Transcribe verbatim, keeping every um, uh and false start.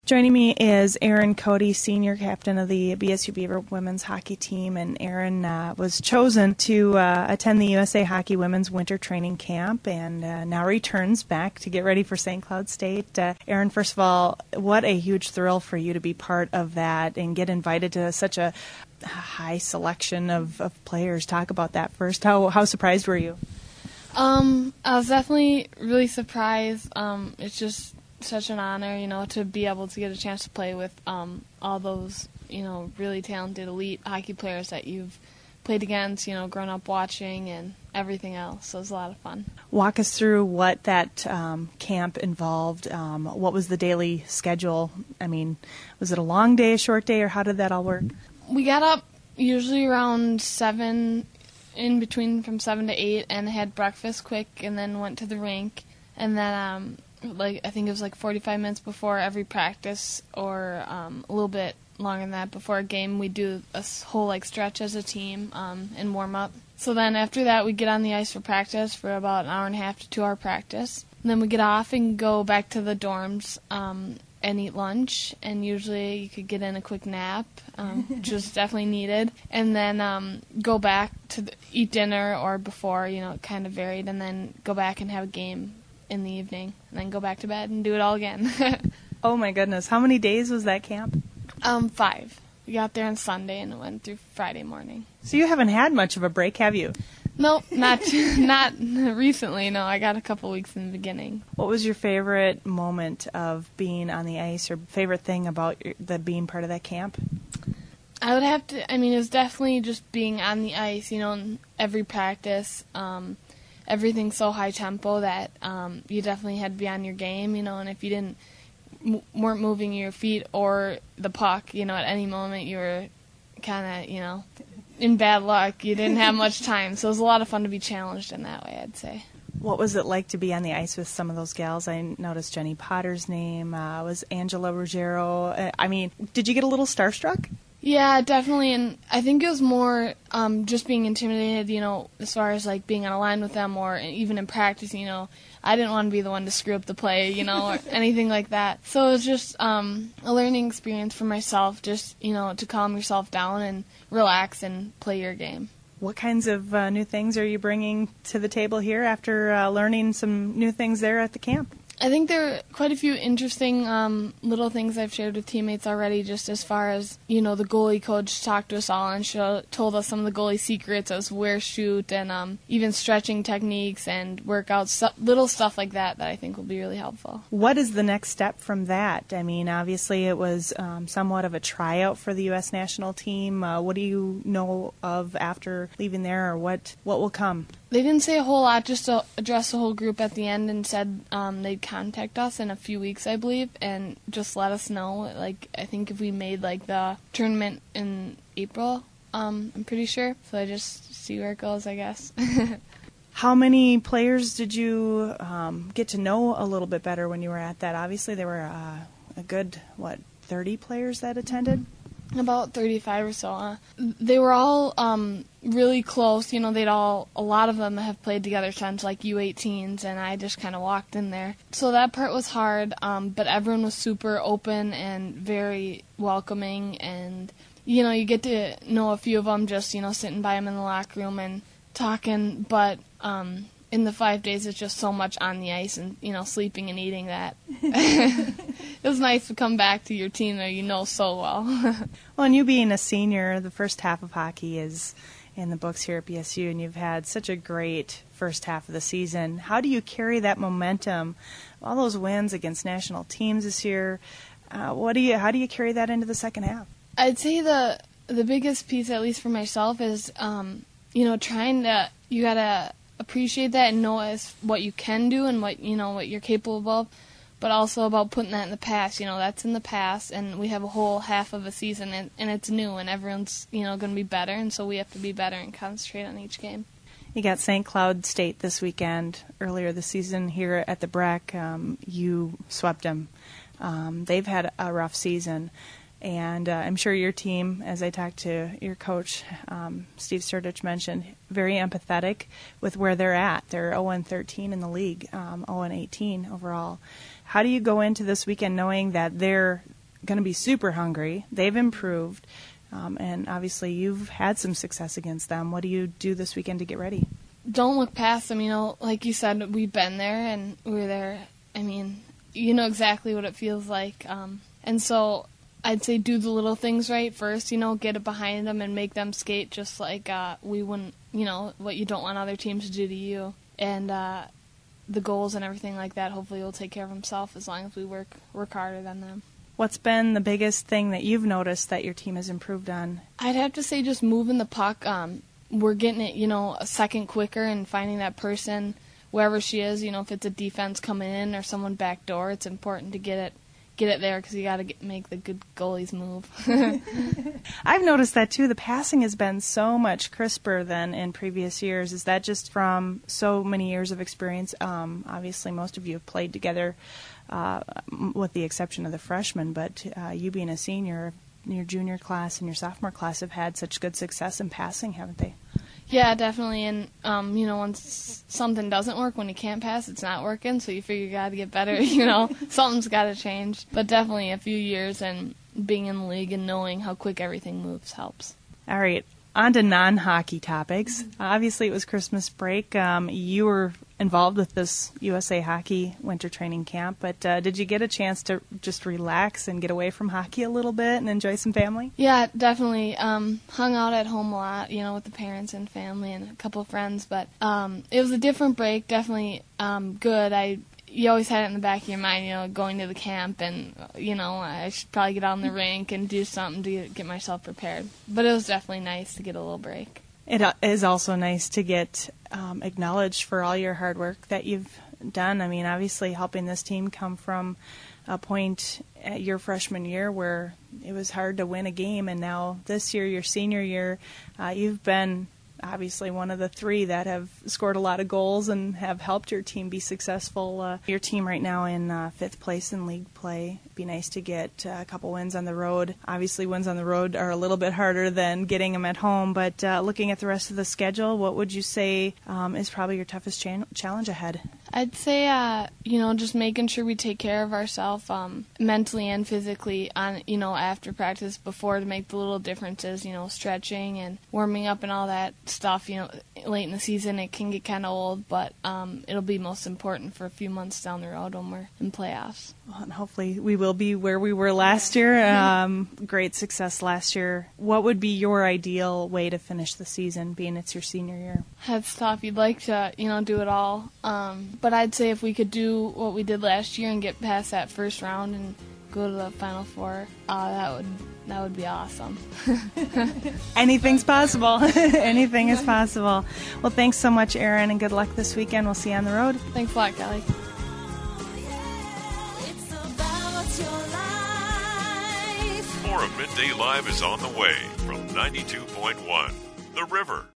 Joining me is Erin Cody, senior captain of the B S U Beaver women's hockey team, and Erin uh, was chosen to uh, attend the U S A Hockey Women's Winter Training Camp and uh, now returns back to get ready for Saint Cloud State. Uh, Erin, first of all, what a huge thrill for you to be part of that and get invited to such a high selection of, of players. Talk about that first. How, how surprised were you? Um, I was definitely really surprised. Um, it's just such an honor, you know, to be able to get a chance to play with um, all those, you know, really talented elite hockey players that you've played against, you know, grown up watching and everything else. So it was a lot of fun. Walk us through what that um, camp involved. Um, what was the daily schedule? I mean, was it a long day, a short day, or how did that all work? We got up usually around seven, in between from seven to eight, and had breakfast quick, and then went to the rink, and then um, like I think it was like forty-five minutes before every practice, or um, a little bit longer than that before a game, we do a whole like stretch as a team um, and warm up. So then after that, we get on the ice for practice for about an hour and a half to two hour practice. And then we get off and go back to the dorms um, and eat lunch. And usually you could get in a quick nap, um, which was definitely needed. And then um, go back to the, eat dinner or before, you know, it kind of varied. And then go back and have a game in the evening, and then go back to bed and do it all again. Oh my goodness. How many days was that camp? Um, five. We got there on Sunday and it went through Friday morning. So you haven't had much of a break, have you? Nope, not not recently. No, I got a couple weeks in the beginning. What was your favorite moment of being on the ice, or favorite thing about your, the being part of that camp? I would have to, I mean, it was definitely just being on the ice, you know, in every practice. Um, everything's so high tempo that um, you definitely had to be on your game, you know, and if you didn't m- weren't moving your feet or the puck, you know, at any moment you were kind of, you know, in bad luck. You didn't have much time, so it was a lot of fun to be challenged in that way, I'd say. What was it like to be on the ice with some of those gals? I noticed Jenny Potter's name, uh, was Angela Ruggiero. Uh, I mean, did you get a little starstruck? Yeah, definitely, and I think it was more um, just being intimidated, you know, as far as, like, being on a line with them or even in practice, you know. I didn't want to be the one to screw up the play, you know, or anything like that. So it was just um, a learning experience for myself, just, you know, to calm yourself down and relax and play your game. What kinds of uh, new things are you bringing to the table here after uh, learning some new things there at the camp? I think there are quite a few interesting um, little things I've shared with teammates already, just as far as, you know, the goalie coach talked to us all and show, told us some of the goalie secrets as where shoot and um, even stretching techniques and workouts, little stuff like that that I think will be really helpful. What is the next step from that? I mean, obviously it was um, somewhat of a tryout for the U S national team. Uh, what do you know of after leaving there, or what, what will come? They didn't say a whole lot, just to address the whole group at the end, and said um, they'd contact us in a few weeks, I believe, and just let us know. Like, I think if we made, like, the tournament in April, um, I'm pretty sure. So I just see where it goes, I guess. How many players did you um, get to know a little bit better when you were at that? Obviously, there were uh, a good, what, thirty players that attended? About thirty-five or so. Uh, they were all um, really close. You know, they'd all, a lot of them have played together since like U eighteens, and I just kind of walked in there. So that part was hard, um, but everyone was super open and very welcoming. And, you know, you get to know a few of them just, you know, sitting by them in the locker room and talking. But um, in the five days, it's just so much on the ice and, you know, sleeping and eating that. It was nice to come back to your team that you know so well. Well, and you being a senior, the first half of hockey is in the books here at B S U, and you've had such a great first half of the season. How do you carry that momentum, all those wins against national teams this year? Uh, what do you? How do you carry that into the second half? I'd say the the biggest piece, at least for myself, is um, you know, trying to, you gotta appreciate that and know as what you can do and what, you know, what you're capable of, but also about putting that in the past. You know, that's in the past, and we have a whole half of a season, and, and it's new, and everyone's, you know, going to be better, and so we have to be better and concentrate on each game. You got Saint Cloud State this weekend. Earlier this season here at the Breck, um, you swept them. Um, they've had a rough season, and uh, I'm sure your team, as I talked to your coach, um, Steve Sturdich mentioned, very empathetic with where they're at. They're oh and thirteen in the league, um, oh and eighteen overall. How do you go into this weekend knowing that they're going to be super hungry. They've improved, um, and obviously you've had some success against them. What do you do this weekend to get ready? Don't look past them. You know, like you said, we've been there and we're there. I mean, you know exactly what it feels like. Um, and so I'd say do the little things right first, you know, get it behind them and make them skate just like uh, we wouldn't, you know, what you don't want other teams to do to you. And uh, the goals and everything like that, hopefully will take care of himself as long as we work work harder than them. What's been the biggest thing that you've noticed that your team has improved on? I'd have to say just moving the puck. Um, we're getting it, you know, a second quicker and finding that person wherever she is. You know, if it's a defense coming in or someone backdoor, it's important to get it get it there because you got to make the good goalies move. I've noticed that too. The passing has been so much crisper than in previous years. Is that just from so many years of experience? Um, obviously, most of you have played together, uh, with the exception of the freshmen, but uh, you being a senior, your junior class and your sophomore class have had such good success in passing, haven't they? Yeah, definitely. And, um, you know, once something doesn't work, when you can't pass, it's not working, so you figure you got to get better, you know. Something's got to change. But definitely a few years and being in the league and knowing how quick everything moves helps. All right, on to non-hockey topics. Obviously, it was Christmas break. Um, you were involved with this U S A Hockey winter training camp, but uh, did you get a chance to just relax and get away from hockey a little bit and enjoy some family? Yeah, definitely. Um, hung out at home a lot, you know, with the parents and family and a couple of friends, but um, it was a different break, definitely um, good. I You always had it in the back of your mind, you know, going to the camp and, you know, I should probably get out on the rink and do something to get myself prepared. But it was definitely nice to get a little break. It is also nice to get um, acknowledged for all your hard work that you've done. I mean, obviously helping this team come from a point at your freshman year where it was hard to win a game, and now this year, your senior year, uh, you've been obviously one of the three that have scored a lot of goals and have helped your team be successful. Uh, your team right now in uh, fifth place in league play. It'd be nice to get uh, a couple wins on the road. Obviously, wins on the road are a little bit harder than getting them at home, but uh, looking at the rest of the schedule, what would you say um, is probably your toughest cha- challenge ahead? I'd say, uh, you know, just making sure we take care of ourselves um, mentally and physically on, you know, after practice, before, to make the little differences, you know, stretching and warming up and all that stuff. You know, late in the season it can get kind of old, but um, it'll be most important for a few months down the road when we're in playoffs. Well, and hopefully we will be where we were last year. Um, great success last year. What would be your ideal way to finish the season, being it's your senior year? That's tough. You'd like to, you know, do it all. Um, but I'd say if we could do what we did last year and get past that first round and go to the Final Four, uh, that would that would be awesome. Anything's possible. Anything is possible. Well, thanks so much, Erin, and good luck this weekend. We'll see you on the road. Thanks a lot, Kelly. More of Midday Live is on the way from ninety-two point one The River.